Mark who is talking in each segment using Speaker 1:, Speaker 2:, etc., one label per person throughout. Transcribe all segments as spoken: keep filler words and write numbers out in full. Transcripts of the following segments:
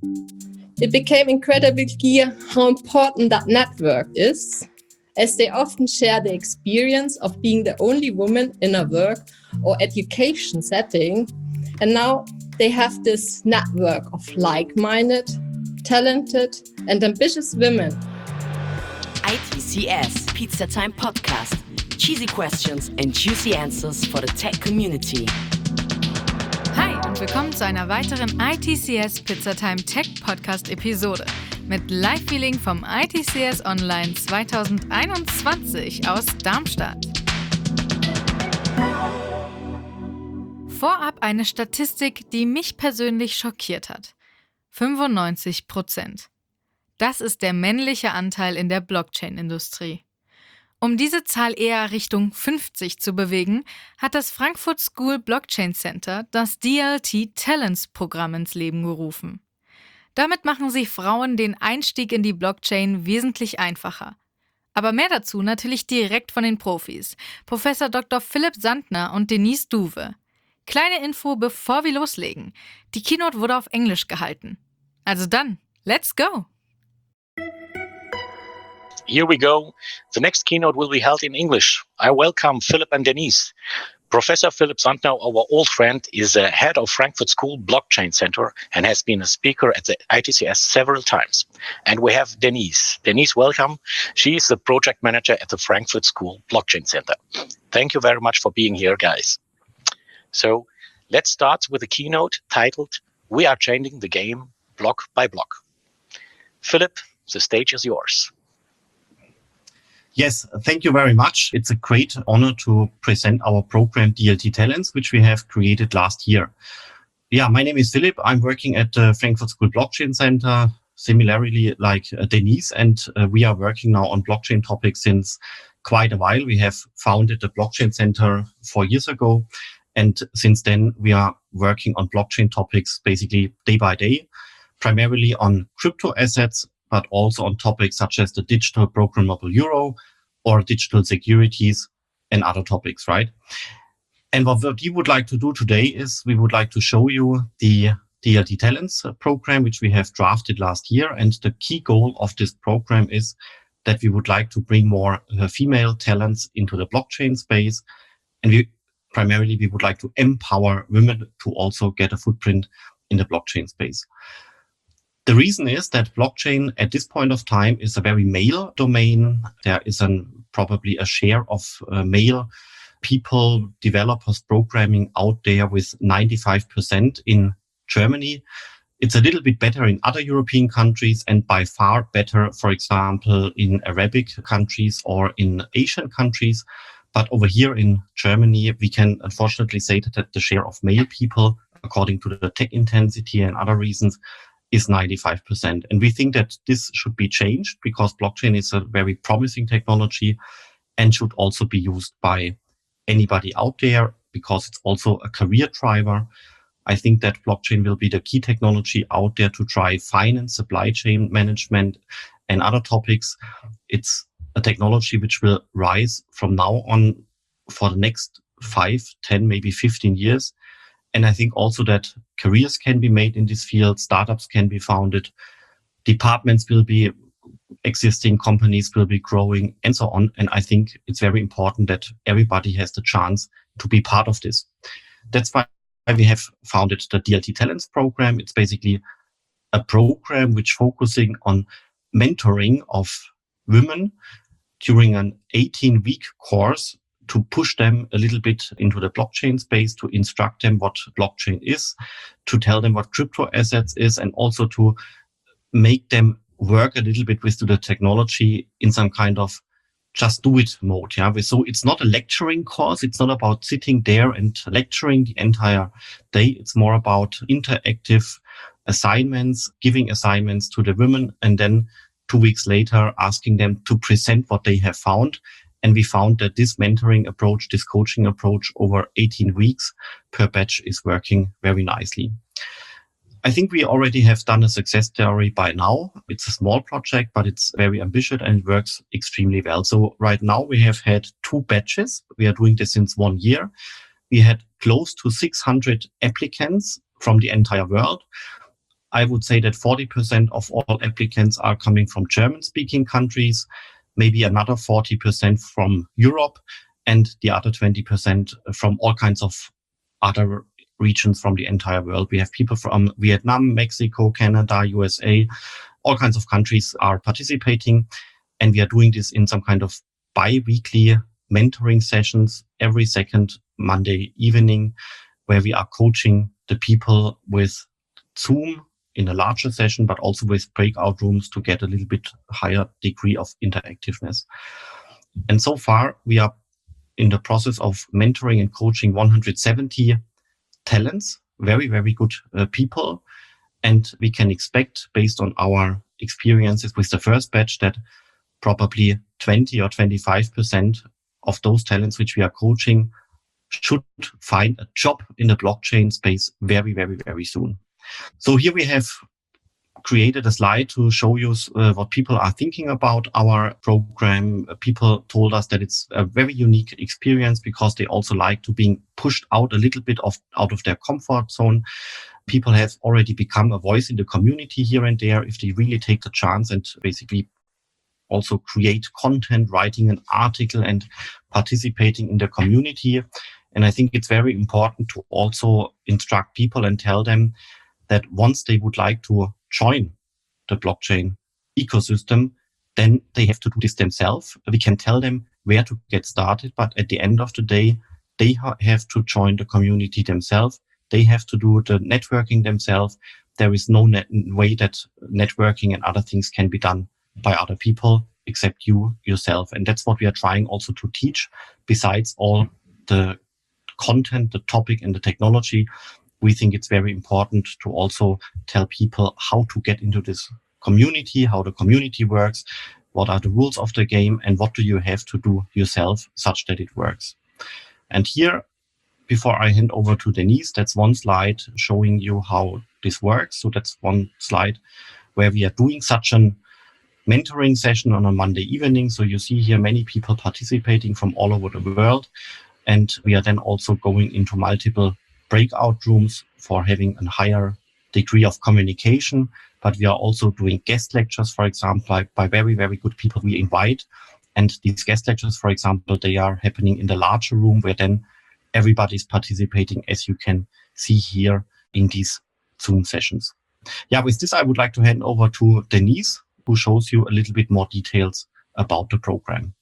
Speaker 1: It became incredibly clear how important that network is, as they often share the experience of being the only woman in a work or education setting. And now they have this network of like-minded, talented, and ambitious women.
Speaker 2: I T C S Pizza Time Podcast. Cheesy questions and juicy answers for the tech community.
Speaker 3: Hi und willkommen zu einer weiteren I T C S Pizza Time Tech Podcast Episode mit Live-Feeling vom I T C S Online zwanzig einundzwanzig aus Darmstadt. Vorab eine Statistik, die mich persönlich schockiert hat. fünfundneunzig Prozent. Das ist der männliche Anteil in der Blockchain-Industrie. Um diese Zahl eher Richtung fünfzig zu bewegen, hat das Frankfurt School Blockchain Center das D L T Talents Programm ins Leben gerufen. Damit machen sie Frauen den Einstieg in die Blockchain wesentlich einfacher. Aber mehr dazu natürlich direkt von den Profis, Professor Doktor Philipp Sandner und Denise Duwe. Kleine Info, bevor wir loslegen. Die Keynote wurde auf Englisch gehalten. Also dann, let's go!
Speaker 4: Here we go. The next keynote will be held in English. I welcome Philip and Denise. Professor Philip Sandner, our old friend, is a head of Frankfurt School Blockchain Center and has been a speaker at the I T C S several times. And we have Denise. Denise, welcome. She is the project manager at the Frankfurt School Blockchain Center. Thank you very much for being here, guys. So let's start with a keynote titled, We Are Changing the Game Block by Block. Philip, the stage is yours.
Speaker 5: Yes, thank you very much. It's a great honor to present our program D L T Talents, which we have created last year. Yeah, my name is Philip. I'm working at the Frankfurt School Blockchain Center, similarly like uh, Denise, and uh, we are working now on blockchain topics since quite a while. We have founded the Blockchain Center four years ago, and since then we are working on blockchain topics basically day by day, primarily on crypto assets, but also on topics such as the digital programmable euro or digital securities and other topics, right? And what we would like to do today is we would like to show you the D L T Talents program, which we have drafted last year. And the key goal of this program is that we would like to bring more uh, female talents into the blockchain space. And we primarily, we would like to empower women to also get a footprint in the blockchain space. The reason is that blockchain at this point of time is a very male domain. There is an, probably a share of uh, male people, developers, programming out there with ninety-five percent in Germany. It's a little bit better in other European countries and by far better, for example, in Arabic countries or in Asian countries. But over here in Germany, we can unfortunately say that the share of male people, according to the tech intensity and other reasons, is ninety-five percent. And we think that this should be changed because blockchain is a very promising technology and should also be used by anybody out there because it's also a career driver. I think that blockchain will be the key technology out there to drive finance, supply chain management, and other topics. It's a technology which will rise from now on for the next five, ten, maybe fifteen years. And I think also that careers can be made in this field, startups can be founded, departments will be existing, companies will be growing, and so on. And I think it's very important that everybody has the chance to be part of this. That's why we have founded the D L T Talents program. It's basically a program which focusing on mentoring of women during an eighteen-week course to push them a little bit into the blockchain space, to instruct them what blockchain is, to tell them what crypto assets is, and also to make them work a little bit with the technology in some kind of just do it mode. Yeah. So it's not a lecturing course. It's not about sitting there and lecturing the entire day. It's more about interactive assignments, giving assignments to the women, and then two weeks later asking them to present what they have found. And we found that this mentoring approach, this coaching approach over eighteen weeks per batch is working very nicely. I think we already have done a success story by now. It's a small project, but it's very ambitious and it works extremely well. So right now we have had two batches. We are doing this since one year. We had close to six hundred applicants from the entire world. I would say that forty percent of all applicants are coming from German-speaking countries, maybe another forty percent from Europe, and the other twenty percent from all kinds of other regions from the entire world. We have people from Vietnam, Mexico, Canada, U S A, all kinds of countries are participating. And we are doing this in some kind of bi-weekly mentoring sessions every second Monday evening, where we are coaching the people with Zoom in a larger session, but also with breakout rooms to get a little bit higher degree of interactiveness. And so far, we are in the process of mentoring and coaching one hundred seventy talents, very, very good uh, people. And we can expect, based on our experiences with the first batch, that probably twenty or twenty-five percent of those talents which we are coaching should find a job in the blockchain space very, very, very soon. So here we have created a slide to show you uh, what people are thinking about our program. People told us that it's a very unique experience because they also like to being pushed out a little bit of out of their comfort zone. People have already become a voice in the community here and there if they really take the chance and basically also create content, writing an article and participating in the community. And I think it's very important to also instruct people and tell them that once they would like to join the blockchain ecosystem, then they have to do this themselves. We can tell them where to get started, but at the end of the day, they ha- have to join the community themselves. They have to do the networking themselves. There is no net- way that networking and other things can be done by other people except you yourself. And that's what we are trying also to teach. Besides all the content, the topic and the technology, we think it's very important to also tell people how to get into this community, how the community works, what are the rules of the game, and what do you have to do yourself such that it works. And here, before I hand over to Denise, that's one slide showing you how this works. So that's one slide where we are doing such an mentoring session on a Monday evening. So you see here many people participating from all over the world. And we are then also going into multiple breakout rooms for having a higher degree of communication. But we are also doing guest lectures, for example, by, by very, very good people we invite. And these guest lectures, for example, they are happening in the larger room where then everybody's participating, as you can see here in these Zoom sessions. Yeah, with this, I would like to hand over to Denise, who shows you a little bit more details about the program.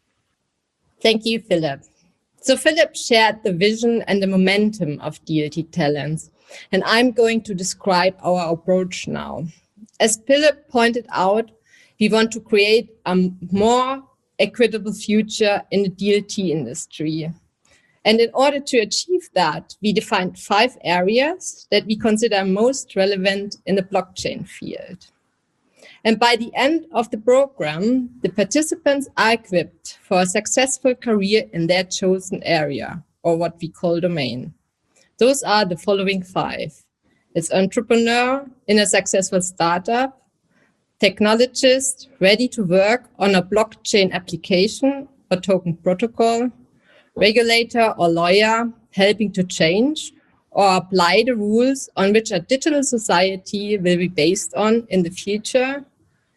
Speaker 1: Thank you, Philip. So Philip shared the vision and the momentum of D L T Talents, and I'm going to describe our approach now. As Philip pointed out, we want to create a more equitable future in the D L T industry. And in order to achieve that, we defined five areas that we consider most relevant in the blockchain field. And by the end of the program, the participants are equipped for a successful career in their chosen area, or what we call domain. Those are the following five. It's entrepreneur in a successful startup, technologist ready to work on a blockchain application or token protocol, regulator or lawyer helping to change or apply the rules on which a digital society will be based on in the future,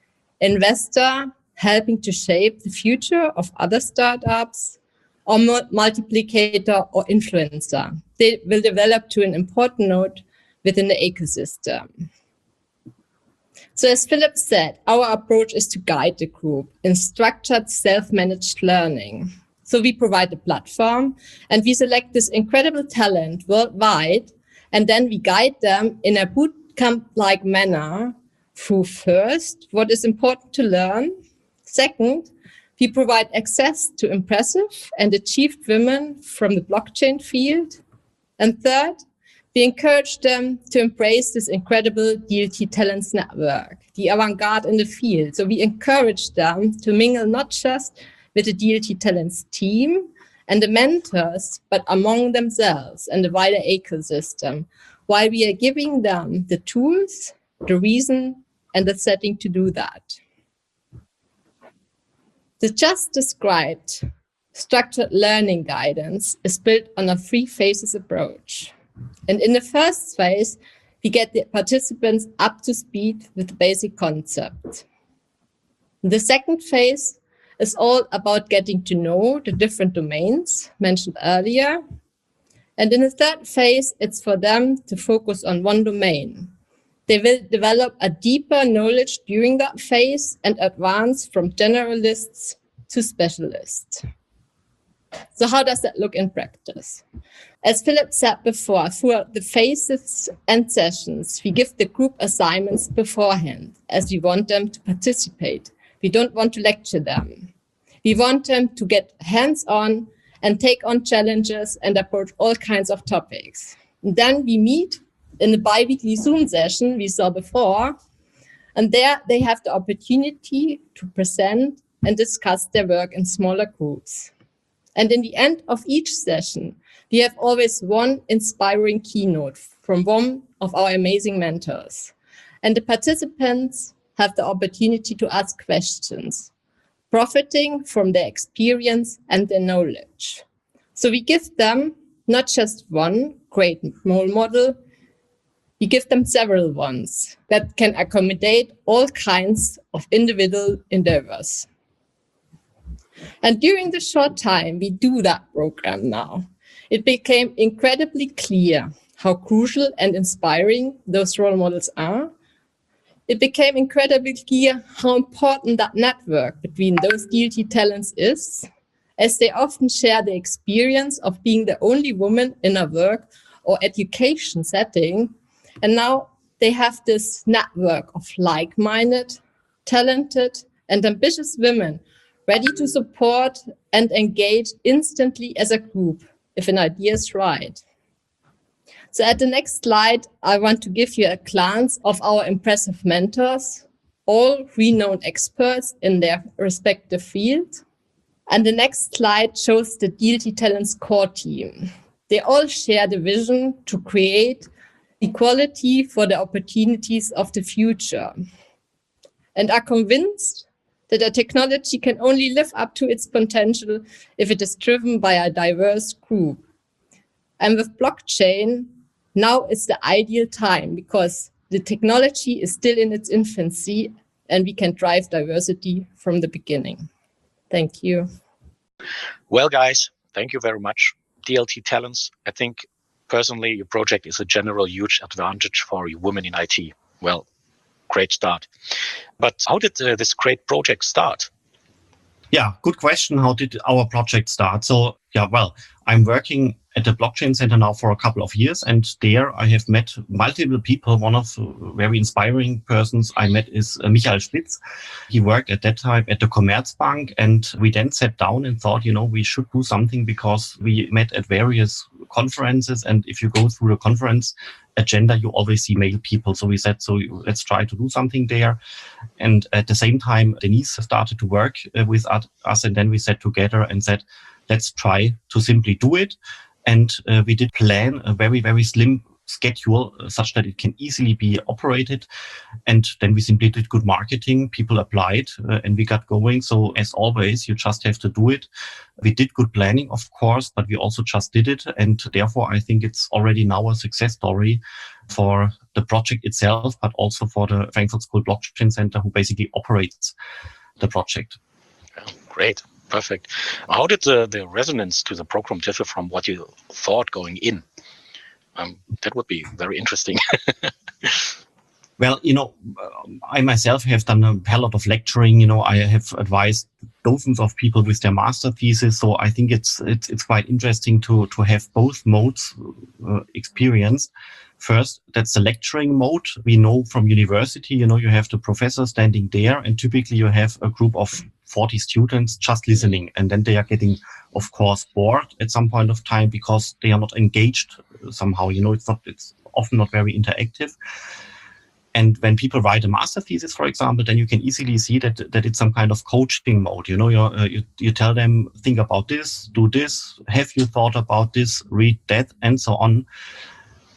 Speaker 1: investor helping to shape the future of other startups, or multiplicator or influencer. They will develop to an important node within the ecosystem. So as Philip said, our approach is to guide the group in structured self-managed learning. So we provide a platform and we select this incredible talent worldwide, and then we guide them in a bootcamp-like manner through first, what is important to learn. Second, we provide access to impressive and achieved women from the blockchain field. And third, we encourage them to embrace this incredible D L T Talents network, the avant-garde in the field. So we encourage them to mingle not just with the D L T Talents team and the mentors, but among themselves and the wider ecosystem, while we are giving them the tools, the reason, and the setting to do that. The just described structured learning guidance is built on a three phases approach. And in the first phase, We get the participants up to speed with the basic concept. The second phase is all about getting to know the different domains mentioned earlier. And in the third phase, it's for them to focus on one domain. They will develop a deeper knowledge during that phase and advance from generalists to specialists. So how does that look in practice? As Philip said before, throughout the phases and sessions, we give the group assignments beforehand, as we want them to participate. We don't want to lecture them. We want them to get hands-on and take on challenges and approach all kinds of topics. And then we meet in the bi-weekly Zoom session we saw before, and there they have the opportunity to present and discuss their work in smaller groups. And in the end of each session, we have always one inspiring keynote from one of our amazing mentors. And the participants have the opportunity to ask questions, profiting from their experience and their knowledge. So we give them not just one great role model, we give them several ones that can accommodate all kinds of individual endeavors. And during the short time we do that program now, it became incredibly clear how crucial and inspiring those role models are. It became incredibly clear how important that network between those D L T talents is, as they often share the experience of being the only woman in a work or education setting. And now they have this network of like-minded, talented, and ambitious women ready to support and engage instantly as a group if an idea is right. So at the next slide, I want to give you a glance of our impressive mentors, all renowned experts in their respective field. And the next slide shows the D L T Talents core team. They all share the vision to create equality for the opportunities of the future and are convinced that a technology can only live up to its potential if it is driven by a diverse group. And with blockchain, now is the ideal time because the technology is still in its infancy and we can drive diversity from the beginning. Thank you.
Speaker 4: Well, guys, thank you very much. D L T Talents, I think personally your project is a general huge advantage for women in I T. Well, great start. But how did uh, this great project start?
Speaker 5: Yeah, good question. How did our project start? So, yeah, well, I'm working at the Blockchain Center now for a couple of years, and there I have met multiple people. One of the very inspiring persons I met is uh, Michael Spitz. He worked at that time at the Commerzbank, and we then sat down and thought, you know, we should do something because we met at various conferences, and if you go through the conference agenda, you always see male people. So we said, so let's try to do something there. And at the same time, Denise started to work uh, with us, and then we sat together and said, let's try to simply do it. And uh, we did plan a very, very slim schedule uh, such that it can easily be operated. And then we simply did good marketing. People applied uh, and we got going. So as always, you just have to do it. We did good planning, of course, but we also just did it. And therefore, I think it's already now a success story for the project itself, but also for the Frankfurt School Blockchain Center, who basically operates the project.
Speaker 4: Oh, great. Perfect. How did the, the resonance to the program differ from what you thought going in? Um, that would be very interesting.
Speaker 5: Well, you know, I myself have done a hell lot of lecturing. You know, I have advised dozens of people with their master thesis. So I think it's it's it's quite interesting to to have both modes uh, experienced. First, that's the lecturing mode. We know from university, you know, you have the professor standing there, and typically you have a group of forty students just listening, and then they are getting, of course, bored at some point of time because they are not engaged somehow. You know, it's not it's often not very interactive. And when people write a master thesis, for example, then you can easily see that that it's some kind of coaching mode. You know, you're, uh, you you tell them, think about this, do this, have you thought about this, read that, and so on.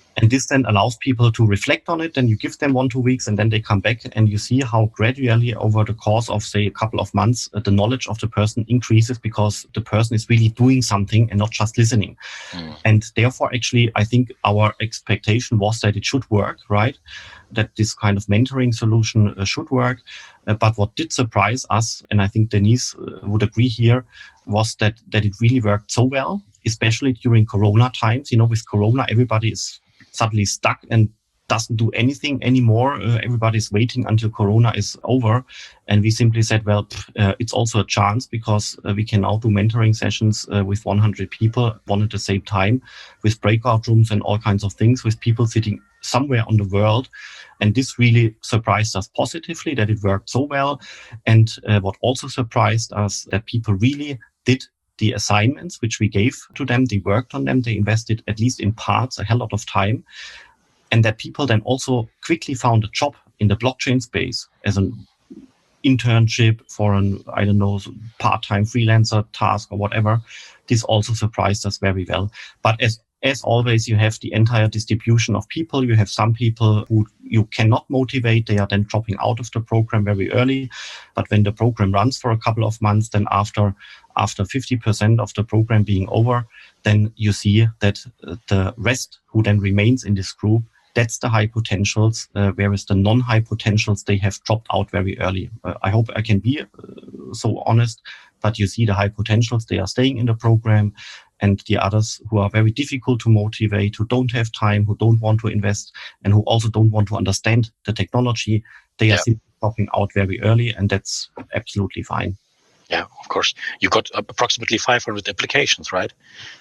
Speaker 5: And this then allows people to reflect on it. Then you give them one, two weeks, and then they come back and you see how gradually over the course of, say, a couple of months, uh, the knowledge of the person increases because the person is really doing something and not just listening. Mm. And therefore, actually, I think our expectation was that it should work, right? That this kind of mentoring solution uh, should work. Uh, but what did surprise us, and I think Denise uh, would agree here, was that, that it really worked so well, especially during Corona times. You know, with Corona, everybody is suddenly stuck and doesn't do anything anymore. Uh, everybody's waiting until Corona is over. And we simply said, well, uh, it's also a chance because uh, we can now do mentoring sessions uh, with one hundred people, one at the same time, with breakout rooms and all kinds of things, with people sitting somewhere on the world. And this really surprised us positively that it worked so well. And uh, what also surprised us, that people really did the assignments which we gave to them. They worked on them. They invested, at least in parts, a hell lot of time. And that people then also quickly found a job in the blockchain space as an internship for an, I don't know, part-time freelancer task or whatever. This also surprised us very well. But as As always, you have the entire distribution of people. You have some people who you cannot motivate. They are then dropping out of the program very early. But when the program runs for a couple of months, then after after fifty percent of the program being over, then you see that the rest who then remains in this group, that's the high potentials, uh, whereas the non-high potentials, they have dropped out very early. Uh, I hope I can be uh, so honest, but you see the high potentials, they are staying in the program. And the others who are very difficult to motivate, who don't have time, who don't want to invest, and who also don't want to understand the technology, they yeah. are simply dropping out very early, and that's absolutely fine.
Speaker 4: Yeah, of course. You got approximately five hundred applications, right?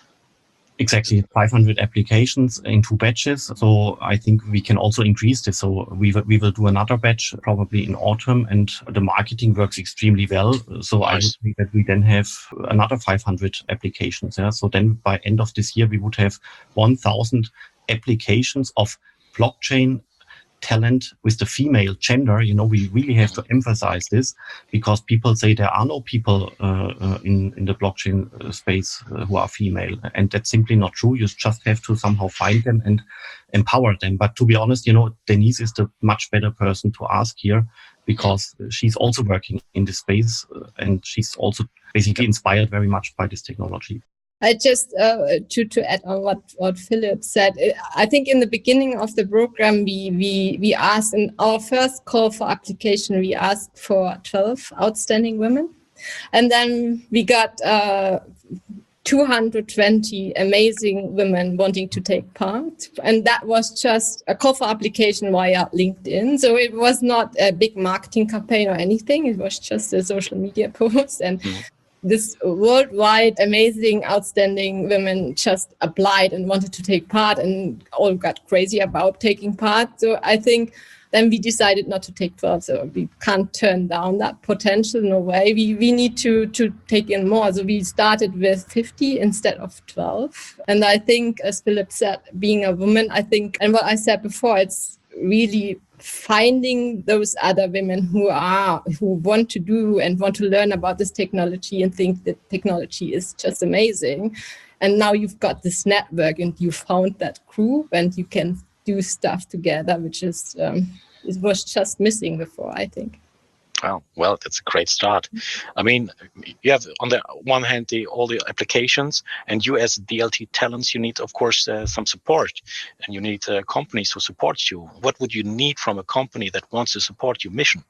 Speaker 5: Exactly, five hundred applications in two batches. So I think we can also increase this. So we will, we will do another batch probably in autumn, and the marketing works extremely well. So nice. I would think that we then have another five hundred applications. Yeah. So then by end of this year, we would have one thousand applications of blockchain talent with the female gender. You know, we really have to emphasize this because people say there are no people uh, uh, in, in the blockchain space uh, who are female. And that's simply not true. You just have to somehow find them and empower them. But to be honest, you know, Denise is the much better person to ask here because she's also working in this space uh, and she's also basically inspired very much by this technology.
Speaker 1: I just, uh, to, to add on what, what Philip said, I think in the beginning of the program, we, we, we asked, in our first call for application, we asked for twelve outstanding women. And then we got uh, two hundred twenty amazing women wanting to take part. And that was just a call for application via LinkedIn. So it was not a big marketing campaign or anything. It was just a social media post. And mm. this worldwide amazing, outstanding women just applied and wanted to take part and all got crazy about taking part. So I think then we decided not to take twelve. So we can't turn down that potential, no way. We we need to, to take in more. So we started with fifty instead of twelve. And I think, as Philip said, being a woman, I think, and what I said before, it's really finding those other women who are, who want to do and want to learn about this technology and think that technology is just amazing. And now you've got this network and you found that group and you can do stuff together, which is, um, it was just missing before, I think.
Speaker 4: Oh, well, that's a great start. I mean, you have on the one hand the, all the applications, and you as D L T talents, you need, of course, uh, some support, and you need uh, companies who support you. What would you need from a company that wants to support your mission?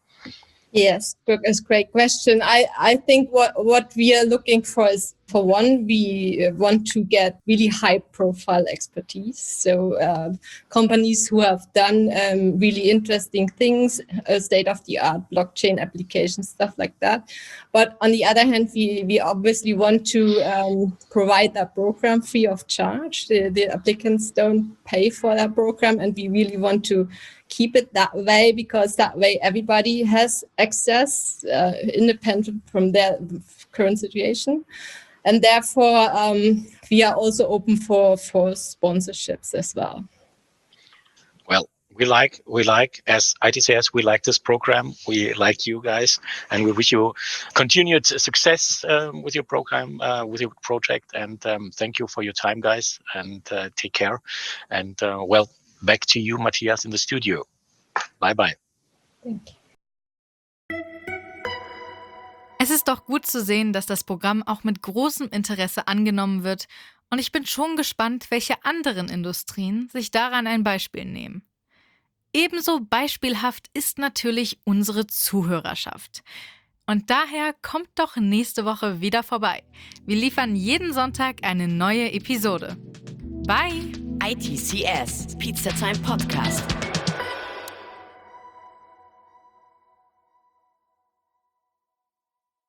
Speaker 1: Yes, Brooke, is a great question. I, I think what, what we are looking for is, for one, we want to get really high profile expertise. So uh, companies who have done um, really interesting things, uh, state-of-the-art blockchain applications, stuff like that. But on the other hand, we, we obviously want to um, provide that program free of charge. The, the applicants don't pay for that program, and we really want to keep it that way because that way everybody has access, uh, independent from their current situation. And therefore, um, we are also open for, for sponsorships as well.
Speaker 4: Well, we like, we like, as I T C S, we like this program. We like you guys, and we wish you continued success um, with your program, uh, with your project. And um, thank you for your time, guys, and uh, take care. And uh, well, back to you, Matthias, in the studio. Bye bye.
Speaker 1: Thank you.
Speaker 3: Es ist doch gut zu sehen, dass das Programm auch mit großem Interesse angenommen wird und ich bin schon gespannt, welche anderen Industrien sich daran ein Beispiel nehmen. Ebenso beispielhaft ist natürlich unsere Zuhörerschaft. Und daher kommt doch nächste Woche wieder vorbei. Wir liefern jeden Sonntag eine neue Episode. Bye!
Speaker 2: I T C S, Pizza Time Podcast.